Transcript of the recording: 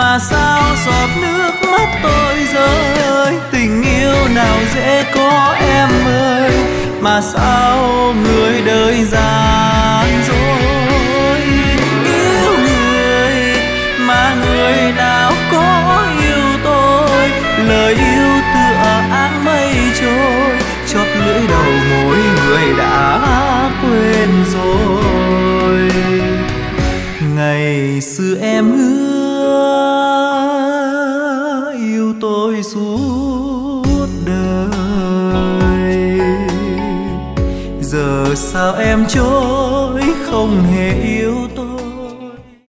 mà sao giọt nước mắt tôi rơi. Tình yêu nào dễ có em ơi, mà sao người đời gian dối. Yêu người mà người nào có yêu tôi, lời yêu tựa áng mây trôi, chót lưỡi đầu môi người đã quên rồi. Ngày xưa em hứa yêu tôi suốt đời, giờ sao em trôi không hề yêu